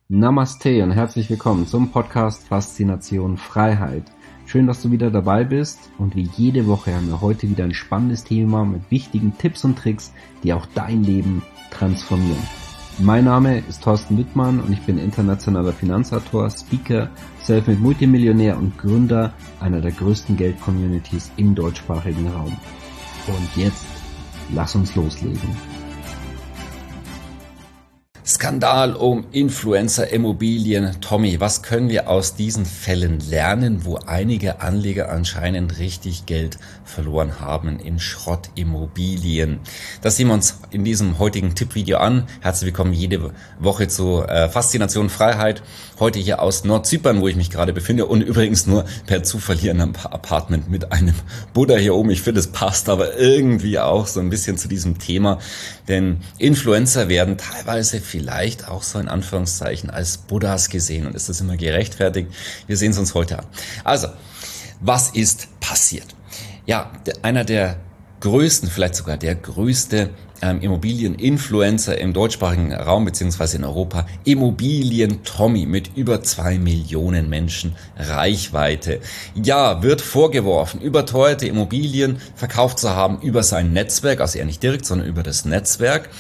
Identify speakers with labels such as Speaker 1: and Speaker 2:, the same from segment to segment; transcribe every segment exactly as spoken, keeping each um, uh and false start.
Speaker 1: Namaste und herzlich willkommen zum Podcast Faszination Freiheit. Schön, dass du wieder dabei bist und wie jede Woche haben wir heute wieder ein spannendes Thema mit wichtigen Tipps und Tricks, die auch dein Leben transformieren. Mein Name ist Thorsten Wittmann und ich bin internationaler Finanzautor, Speaker, Selfmade Multimillionär und Gründer einer der größten Geld-Communities im deutschsprachigen Raum. Und jetzt, lass uns loslegen.
Speaker 2: Skandal um Influencer-Immobilien. Tommy, was können wir aus diesen Fällen lernen, wo einige Anleger anscheinend richtig Geld verloren haben in Schrottimmobilien? Das sehen wir uns in diesem heutigen Tippvideo an. Herzlich willkommen jede Woche zu äh, Faszination Freiheit. Heute hier aus Nordzypern, wo ich mich gerade befinde und übrigens nur per Zufall hier in einem Apartment mit einem Buddha hier oben. Ich finde, es passt aber irgendwie auch so ein bisschen zu diesem Thema, denn Influencer werden teilweise vielleicht auch so in Anführungszeichen als Buddhas gesehen. Und ist das immer gerechtfertigt? Wir sehen es uns heute an. Also, was ist passiert? Ja, einer der größten, vielleicht sogar der größte ähm, Immobilien-Influencer im deutschsprachigen Raum beziehungsweise in Europa, Immobilien-Tommy mit über zwei Millionen Menschen Reichweite. Ja, wird vorgeworfen, überteuerte Immobilien verkauft zu haben über sein Netzwerk, also eher nicht direkt, sondern über das Netzwerk.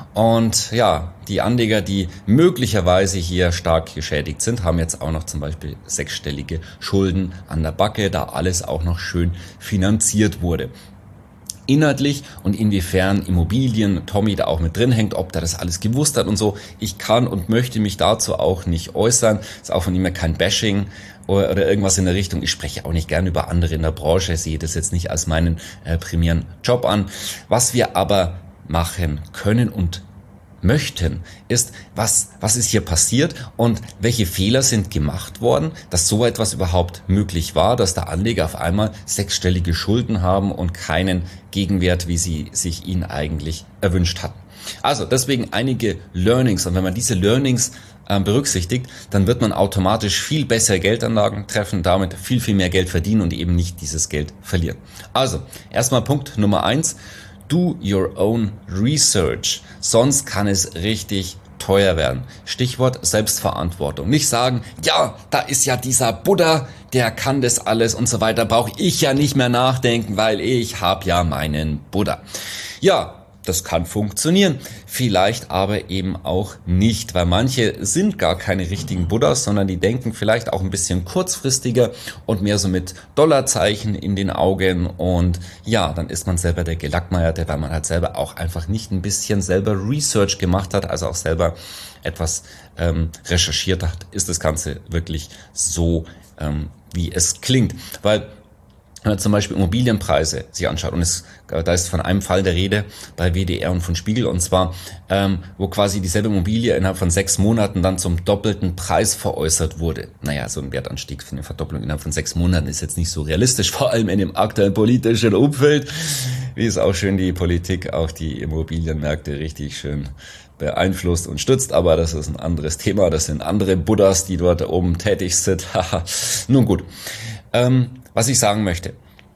Speaker 2: Und ja, die Anleger, die möglicherweise hier stark geschädigt sind, haben jetzt auch noch zum Beispiel sechsstellige Schulden an der Backe, da alles auch noch schön finanziert wurde. Inhaltlich und inwiefern Immobilien Tommy da auch mit drin hängt, ob der das alles gewusst hat und so. Ich kann und möchte mich dazu auch nicht äußern. Ist auch von ihm kein Bashing oder, oder irgendwas in der Richtung. Ich spreche auch nicht gern über andere in der Branche. Ich sehe das jetzt nicht als meinen äh, primären Job an. Was wir aber machen können und möchten, ist, was, was ist hier passiert und welche Fehler sind gemacht worden, dass so etwas überhaupt möglich war, dass der Anleger auf einmal sechsstellige Schulden haben und keinen Gegenwert, wie sie sich ihn eigentlich erwünscht hatten. Also deswegen einige Learnings, und wenn man diese Learnings äh, berücksichtigt, dann wird man automatisch viel bessere Geldanlagen treffen, damit viel, viel mehr Geld verdienen und eben nicht dieses Geld verlieren. Also, erstmal Punkt Nummer eins. Do your own research, sonst kann es richtig teuer werden. Stichwort Selbstverantwortung. Nicht sagen, ja, da ist ja dieser Buddha, der kann das alles und so weiter, brauche ich ja nicht mehr nachdenken, weil ich habe ja meinen Buddha. Ja, das kann funktionieren, vielleicht aber eben auch nicht, weil manche sind gar keine richtigen Buddhas, sondern die denken vielleicht auch ein bisschen kurzfristiger und mehr so mit Dollarzeichen in den Augen und ja, dann ist man selber der Gelackmeierte, weil man halt selber auch einfach nicht ein bisschen selber Research gemacht hat, also auch selber etwas ähm, recherchiert hat, ist das Ganze wirklich so, ähm, wie es klingt, weil wenn man zum Beispiel Immobilienpreise sich anschaut, und es, da ist von einem Fall der Rede bei W D R und von Spiegel, und zwar, ähm, wo quasi dieselbe Immobilie innerhalb von sechs Monaten dann zum doppelten Preis veräußert wurde. Naja, so ein Wertanstieg für eine Verdopplung innerhalb von sechs Monaten ist jetzt nicht so realistisch, vor allem in dem aktuellen politischen Umfeld, wie es auch schön die Politik auch die Immobilienmärkte richtig schön beeinflusst und stützt, aber das ist ein anderes Thema, das sind andere Buddhas, die dort oben tätig sind. Nun gut. Ähm, was ich sagen möchte,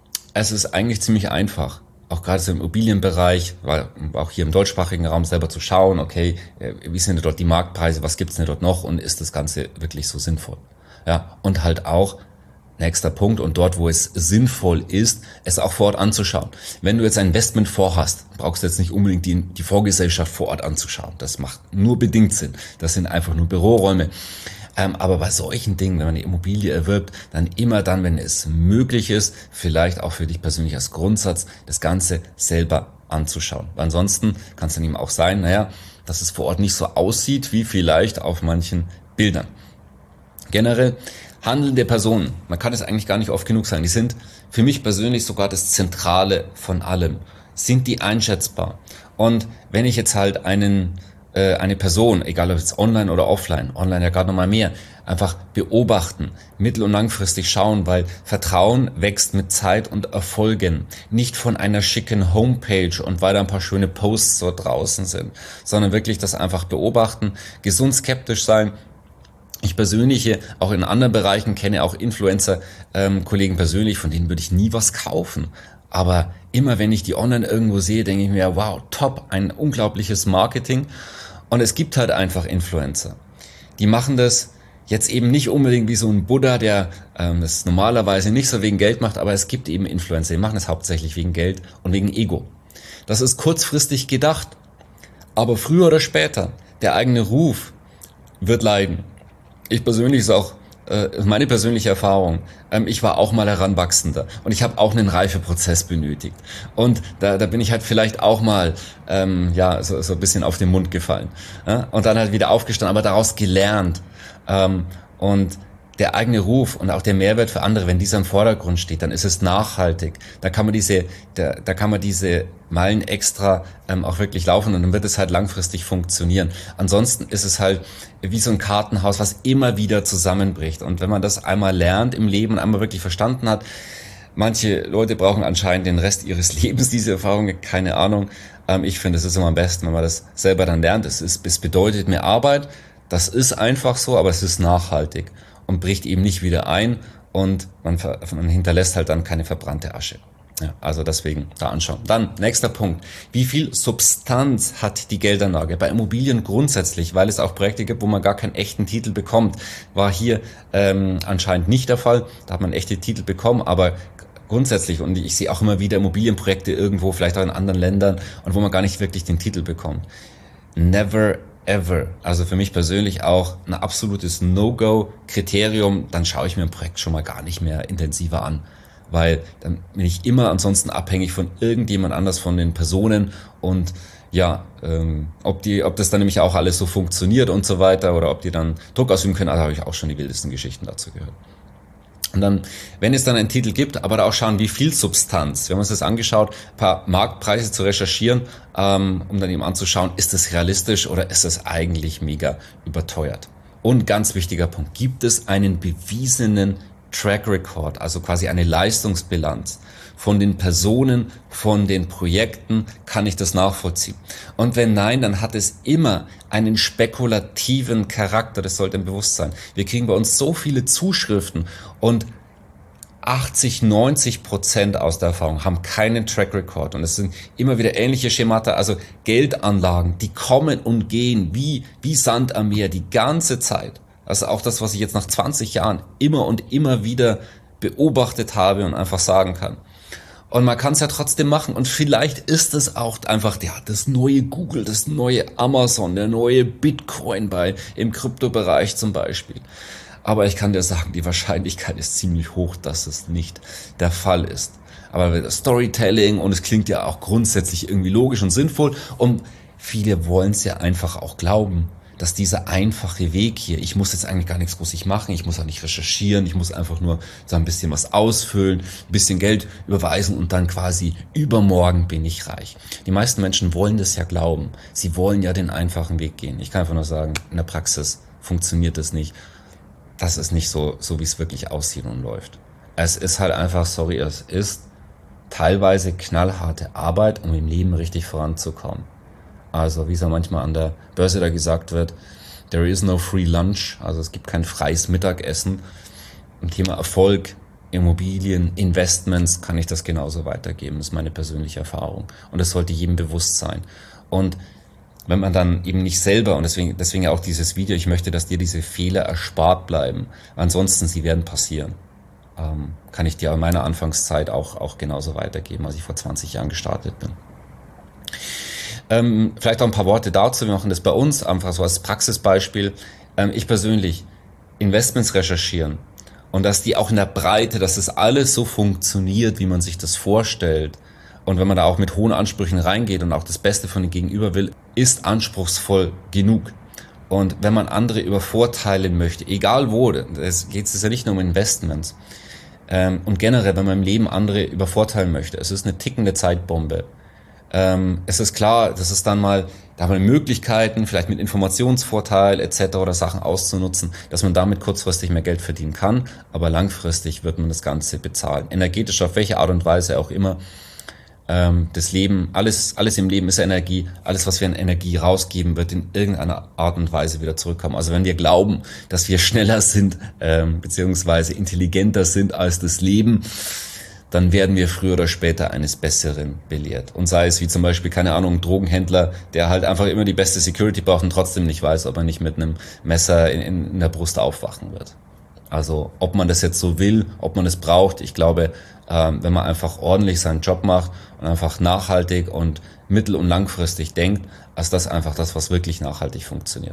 Speaker 2: es ist eigentlich ziemlich einfach, auch gerade so im Immobilienbereich, weil auch hier im deutschsprachigen Raum selber zu schauen, okay, wie sind denn dort die Marktpreise, was gibt's denn dort noch und ist das Ganze wirklich so sinnvoll? Ja, und halt auch, nächster Punkt, und dort, wo es sinnvoll ist, es auch vor Ort anzuschauen. Wenn du jetzt ein Investment vorhast, brauchst du jetzt nicht unbedingt die, die Vorgesellschaft vor Ort anzuschauen. Das macht nur bedingt Sinn. Das sind einfach nur Büroräume. Ähm, aber bei solchen Dingen, wenn man eine Immobilie erwirbt, dann immer dann, wenn es möglich ist, vielleicht auch für dich persönlich als Grundsatz, das Ganze selber anzuschauen. Weil ansonsten kann es dann eben auch sein, naja, dass es vor Ort nicht so aussieht, wie vielleicht auf manchen Bildern. Generell handelnde Personen, man kann es eigentlich gar nicht oft genug sagen, die sind für mich persönlich sogar das Zentrale von allem. Sind die einschätzbar? Und wenn ich jetzt halt einen äh, eine Person, egal ob jetzt online oder offline, online ja gerade nochmal mehr, einfach beobachten, mittel- und langfristig schauen, weil Vertrauen wächst mit Zeit und Erfolgen. Nicht von einer schicken Homepage und weil da ein paar schöne Posts so draußen sind, sondern wirklich das einfach beobachten, gesund skeptisch sein. Ich persönlich, auch in anderen Bereichen, kenne auch Influencer-Kollegen ähm, persönlich, von denen würde ich nie was kaufen. Aber immer wenn ich die online irgendwo sehe, denke ich mir, wow, top, ein unglaubliches Marketing. Und es gibt halt einfach Influencer, die machen das jetzt eben nicht unbedingt wie so ein Buddha, der ähm, das normalerweise nicht so wegen Geld macht, aber es gibt eben Influencer, die machen das hauptsächlich wegen Geld und wegen Ego. Das ist kurzfristig gedacht, aber früher oder später, der eigene Ruf wird leiden. Ich persönlich ist auch äh, meine persönliche Erfahrung. Ähm, ich war auch mal Heranwachsender und ich habe auch einen Reifeprozess benötigt. Und da, da bin ich halt vielleicht auch mal ähm, ja so, so ein bisschen auf den Mund gefallen. Ja? Und dann halt wieder aufgestanden, aber daraus gelernt. Ähm, und der eigene Ruf und auch der Mehrwert für andere, wenn dieser im Vordergrund steht, dann ist es nachhaltig. Da kann man diese, da, da kann man diese Meilen extra ähm, auch wirklich laufen und dann wird es halt langfristig funktionieren. Ansonsten ist es halt wie so ein Kartenhaus, was immer wieder zusammenbricht. Und wenn man das einmal lernt im Leben und einmal wirklich verstanden hat, manche Leute brauchen anscheinend den Rest ihres Lebens diese Erfahrung, keine Ahnung. Ähm, ich finde, es ist immer am besten, wenn man das selber dann lernt. Es ist, es bedeutet mehr Arbeit. Das ist einfach so, aber es ist nachhaltig und bricht eben nicht wieder ein und man, man hinterlässt halt dann keine verbrannte Asche. Ja, also deswegen da anschauen. Dann, nächster Punkt. Wie viel Substanz hat die Geldanlage? Bei Immobilien grundsätzlich, weil es auch Projekte gibt, wo man gar keinen echten Titel bekommt, war hier ähm, anscheinend nicht der Fall. Da hat man echte Titel bekommen, aber grundsätzlich, und ich sehe auch immer wieder Immobilienprojekte irgendwo, vielleicht auch in anderen Ländern, und wo man gar nicht wirklich den Titel bekommt. Never ever. Also für mich persönlich auch ein absolutes No-Go-Kriterium. Dann schaue ich mir ein Projekt schon mal gar nicht mehr intensiver an, weil dann bin ich immer ansonsten abhängig von irgendjemand anders, von den Personen und ja, ähm, ob die, ob das dann nämlich auch alles so funktioniert und so weiter oder ob die dann Druck ausüben können. Also habe ich auch schon die wildesten Geschichten dazu gehört. Und dann, wenn es dann einen Titel gibt, aber da auch schauen, wie viel Substanz. Wir haben uns das angeschaut, ein paar Marktpreise zu recherchieren, ähm, um dann eben anzuschauen, ist das realistisch oder ist das eigentlich mega überteuert? Und ganz wichtiger Punkt, gibt es einen bewiesenen Track Record, also quasi eine Leistungsbilanz von den Personen, von den Projekten, kann ich das nachvollziehen? Und wenn nein, dann hat es immer einen spekulativen Charakter, das sollte ein Bewusstsein. Wir kriegen bei uns so viele Zuschriften und achtzig, neunzig Prozent aus der Erfahrung haben keinen Track Record und es sind immer wieder ähnliche Schemata, also Geldanlagen, die kommen und gehen wie, wie Sand am Meer die ganze Zeit. Also auch das, was ich jetzt nach zwanzig Jahren immer und immer wieder beobachtet habe und einfach sagen kann. Und man kann es ja trotzdem machen und vielleicht ist es auch einfach ja, das neue Google, das neue Amazon, der neue Bitcoin bei im Kryptobereich zum Beispiel. Aber ich kann dir sagen, die Wahrscheinlichkeit ist ziemlich hoch, dass es nicht der Fall ist. Aber Storytelling und es klingt ja auch grundsätzlich irgendwie logisch und sinnvoll und viele wollen es ja einfach auch glauben, dass dieser einfache Weg hier, ich muss jetzt eigentlich gar nichts großig machen, ich muss auch nicht recherchieren, ich muss einfach nur so ein bisschen was ausfüllen, ein bisschen Geld überweisen und dann quasi übermorgen bin ich reich. Die meisten Menschen wollen das ja glauben. Sie wollen ja den einfachen Weg gehen. Ich kann einfach nur sagen, in der Praxis funktioniert das nicht. Das ist nicht so, so wie es wirklich aussieht und läuft. Es ist halt einfach, sorry, es ist teilweise knallharte Arbeit, um im Leben richtig voranzukommen. Also wie es ja manchmal an der Börse da gesagt wird, there is no free lunch, also es gibt kein freies Mittagessen. Im Thema Erfolg, Immobilien, Investments kann ich das genauso weitergeben, das ist meine persönliche Erfahrung. Und das sollte jedem bewusst sein. Und wenn man dann eben nicht selber, und deswegen, deswegen auch dieses Video, ich möchte, dass dir diese Fehler erspart bleiben, ansonsten sie werden passieren. Ähm, kann ich dir in meiner Anfangszeit auch, auch genauso weitergeben, als ich vor zwanzig Jahren gestartet bin. Ähm, vielleicht auch ein paar Worte dazu. Wir machen das bei uns einfach so als Praxisbeispiel. Ähm, ich persönlich Investments recherchieren und dass die auch in der Breite, dass das alles so funktioniert, wie man sich das vorstellt. Und wenn man da auch mit hohen Ansprüchen reingeht und auch das Beste von dem Gegenüber will, ist anspruchsvoll genug. Und wenn man andere übervorteilen möchte, egal wo, es geht es ja nicht nur um Investments. Ähm, und generell, wenn man im Leben andere übervorteilen möchte, es ist eine tickende Zeitbombe. Ähm, es ist klar, das ist dann mal, da haben wir Möglichkeiten, vielleicht mit Informationsvorteil et cetera oder Sachen auszunutzen, dass man damit kurzfristig mehr Geld verdienen kann, aber langfristig wird man das Ganze bezahlen. Energetisch, auf welche Art und Weise auch immer. Ähm, das Leben, alles, alles im Leben ist Energie, alles, was wir an Energie rausgeben, wird in irgendeiner Art und Weise wieder zurückkommen. Also wenn wir glauben, dass wir schneller sind, ähm, beziehungsweise intelligenter sind als das Leben, dann werden wir früher oder später eines Besseren belehrt. Und sei es wie zum Beispiel, keine Ahnung, ein Drogenhändler, der halt einfach immer die beste Security braucht und trotzdem nicht weiß, ob er nicht mit einem Messer in, in der Brust aufwachen wird. Also ob man das jetzt so will, ob man es braucht, ich glaube, ähm, wenn man einfach ordentlich seinen Job macht und einfach nachhaltig und mittel- und langfristig denkt, ist das einfach das, was wirklich nachhaltig funktioniert.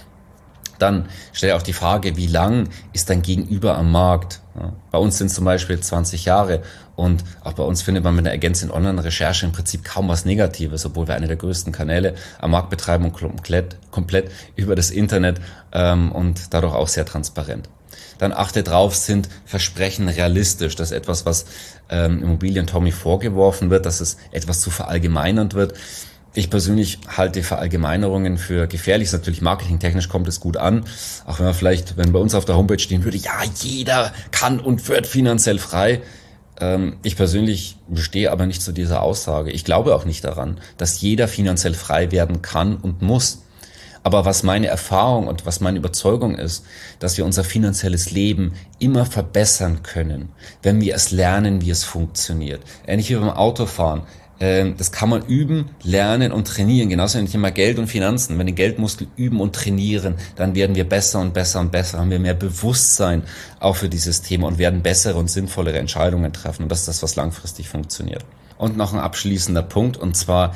Speaker 2: Dann stell dir auch die Frage, wie lang ist dein Gegenüber am Markt? Ja, bei uns sind es zum Beispiel zwanzig Jahre und auch bei uns findet man mit einer ergänzenden Online-Recherche im Prinzip kaum was Negatives, obwohl wir eine der größten Kanäle am Markt betreiben und komplett, komplett über das Internet ähm, und dadurch auch sehr transparent. Dann achte drauf, sind Versprechen realistisch? Das ist etwas, was ähm, Immobilien-Tommy vorgeworfen wird, dass es etwas zu verallgemeinernd wird. Ich persönlich halte Verallgemeinerungen für gefährlich. Natürlich marketingtechnisch kommt es gut an. Auch wenn man vielleicht, wenn bei uns auf der Homepage stehen würde, ja, jeder kann und wird finanziell frei. Ähm, ich persönlich stehe aber nicht zu dieser Aussage. Ich glaube auch nicht daran, dass jeder finanziell frei werden kann und muss. Aber was meine Erfahrung und was meine Überzeugung ist, dass wir unser finanzielles Leben immer verbessern können, wenn wir es lernen, wie es funktioniert. Ähnlich wie beim Autofahren. Das kann man üben, lernen und trainieren. Genauso wie immer Geld und Finanzen. Wenn wir den Geldmuskel üben und trainieren, dann werden wir besser und besser und besser, haben wir mehr Bewusstsein auch für dieses Thema und werden bessere und sinnvollere Entscheidungen treffen. Und das ist das, was langfristig funktioniert. Und noch ein abschließender Punkt, und zwar,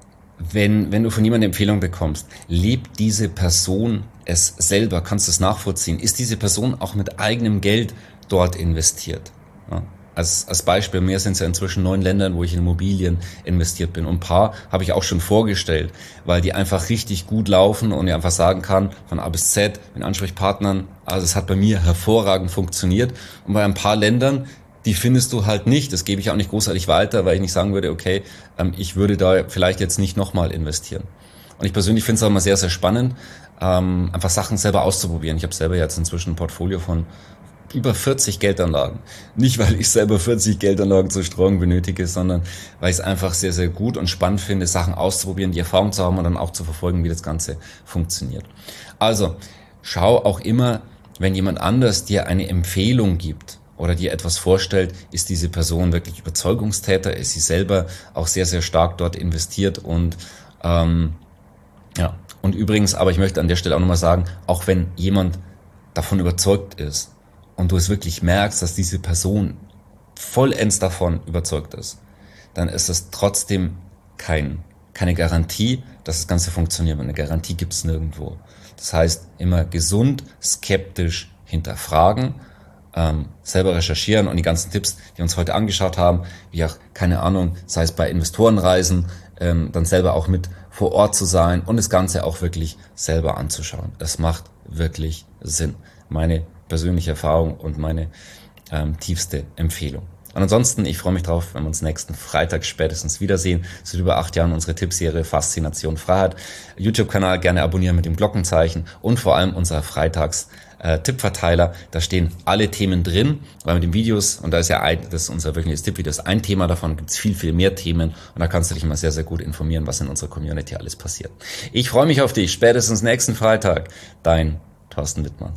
Speaker 2: wenn, wenn du von jemandem Empfehlung bekommst, lebt diese Person es selber, kannst du es nachvollziehen? Ist diese Person auch mit eigenem Geld dort investiert? Ja. Als, als Beispiel, mir sind es ja inzwischen neun Ländern, wo ich in Immobilien investiert bin. Und ein paar habe ich auch schon vorgestellt, weil die einfach richtig gut laufen und ich einfach sagen kann, von A bis Z, mit Ansprechpartnern, also es hat bei mir hervorragend funktioniert. Und bei ein paar Ländern, die findest du halt nicht. Das gebe ich auch nicht großartig weiter, weil ich nicht sagen würde, okay, ähm, ich würde da vielleicht jetzt nicht nochmal investieren. Und ich persönlich finde es auch immer sehr, sehr spannend, ähm, einfach Sachen selber auszuprobieren. Ich habe selber jetzt inzwischen ein Portfolio von über vierzig Geldanlagen. Nicht, weil ich selber vierzig Geldanlagen zur Streuung benötige, sondern weil ich es einfach sehr, sehr gut und spannend finde, Sachen auszuprobieren, die Erfahrung zu haben und dann auch zu verfolgen, wie das Ganze funktioniert. Also, schau auch immer, wenn jemand anders dir eine Empfehlung gibt oder dir etwas vorstellt, ist diese Person wirklich Überzeugungstäter, ist sie selber auch sehr, sehr stark dort investiert und ähm, ja. Und übrigens, aber ich möchte an der Stelle auch nochmal sagen, auch wenn jemand davon überzeugt ist, und du es wirklich merkst, dass diese Person vollends davon überzeugt ist, dann ist es trotzdem kein, keine Garantie, dass das Ganze funktioniert. Eine Garantie gibt es nirgendwo. Das heißt, immer gesund, skeptisch hinterfragen, ähm, selber recherchieren und die ganzen Tipps, die wir uns heute angeschaut haben, wie auch, keine Ahnung, sei es bei Investorenreisen, ähm, dann selber auch mit vor Ort zu sein und das Ganze auch wirklich selber anzuschauen. Das macht wirklich Sinn. Meine persönliche Erfahrung und meine ähm, tiefste Empfehlung. Und ansonsten, ich freue mich drauf, wenn wir uns nächsten Freitag spätestens wiedersehen. Seit über acht Jahren unsere Tippserie Faszination Freiheit. YouTube-Kanal gerne abonnieren mit dem Glockenzeichen und vor allem unser Freitags äh, Tippverteiler. Da stehen alle Themen drin, weil mit den Videos, und da ist ja ein, das ist unser wöchentliches Tippvideo, ist ein Thema davon, gibt es viel, viel mehr Themen und da kannst du dich immer sehr, sehr gut informieren, was in unserer Community alles passiert. Ich freue mich auf dich, spätestens nächsten Freitag. Dein Thorsten Wittmann.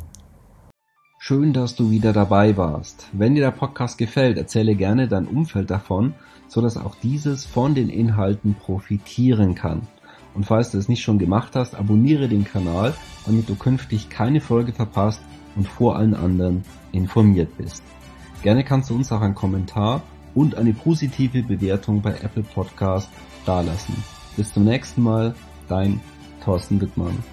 Speaker 1: Schön, dass du wieder dabei warst. Wenn dir der Podcast gefällt, erzähle gerne dein Umfeld davon, so dass auch dieses von den Inhalten profitieren kann. Und falls du es nicht schon gemacht hast, abonniere den Kanal, damit du künftig keine Folge verpasst und vor allen anderen informiert bist. Gerne kannst du uns auch einen Kommentar und eine positive Bewertung bei Apple Podcast dalassen. Bis zum nächsten Mal, dein Thorsten Wittmann.